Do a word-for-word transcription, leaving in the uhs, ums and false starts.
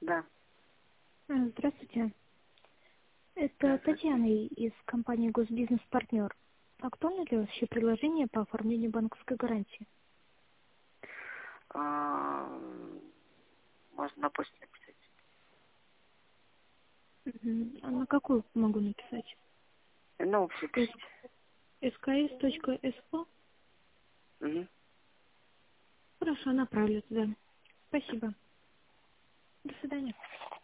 Да. А, Здравствуйте. Это Татьяна из компании «Госбизнес-партнер». Актуально ли вообще предложение по оформлению банковской гарантии? А, можно на почту написать. Мгм. А на какую могу написать? На общую То есть пишите. эс ка эс точка эс о? Угу. Хорошо, направлю туда. Спасибо. До свидания.